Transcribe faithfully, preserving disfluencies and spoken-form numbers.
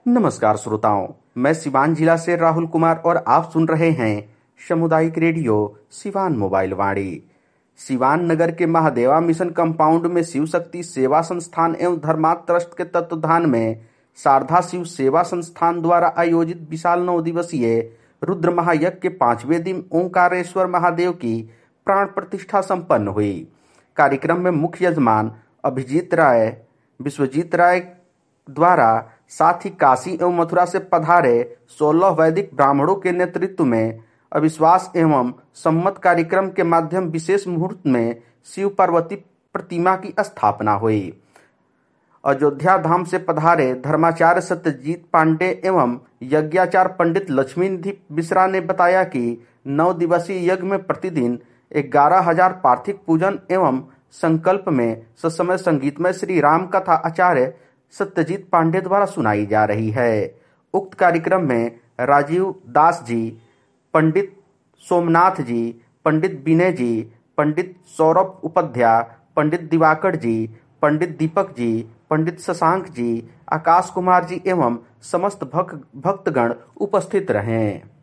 नमस्कार श्रोताओं, मैं सिवान जिला से राहुल कुमार और आप सुन रहे हैं सामुदायिक रेडियो सिवान मोबाइल वाणी। सिवान नगर के महादेवा मिशन कंपाउंड में शिव शक्ति सेवा संस्थान एवं धर्मार्थ ट्रस्ट के तत्वाधान में शारदा शिव सेवा संस्थान द्वारा आयोजित विशाल नौ दिवसीय रुद्र महायज्ञ के पांचवें दिन ओंकारेश्वर महादेव की प्राण प्रतिष्ठा संपन्न हुई। कार्यक्रम में मुख्य यजमान अभिजीत राय, विश्वजीत राय द्वारा साथ ही काशी एवं मथुरा से पधारे सोलह वैदिक ब्राह्मणों के नेतृत्व में अविश्वास एवं सम्मत कार्यक्रम के माध्यम विशेष मुहूर्त में शिव पार्वती प्रतिमा की स्थापना हुई। अयोध्या धाम से पधारे धर्माचार्य सत्यजीत पांडे एवं यज्ञाचार्य पंडित लक्ष्मीनिधि मिश्रा ने बताया कि नौ दिवसीय यज्ञ में प्रतिदिन ग्यारह हजार पार्थिव पूजन एवं संकल्प में सत्समय संगीतमय श्री राम कथा आचार्य सत्यजीत पांडे द्वारा सुनाई जा रही है। उक्त कार्यक्रम में राजीव दास जी, पंडित सोमनाथ जी, पंडित विनय जी, पंडित सौरभ उपाध्याय, पंडित दिवाकर जी, पंडित दीपक जी, पंडित शशांक जी, आकाश कुमार जी एवं समस्त भक्त भक्तगण उपस्थित रहे।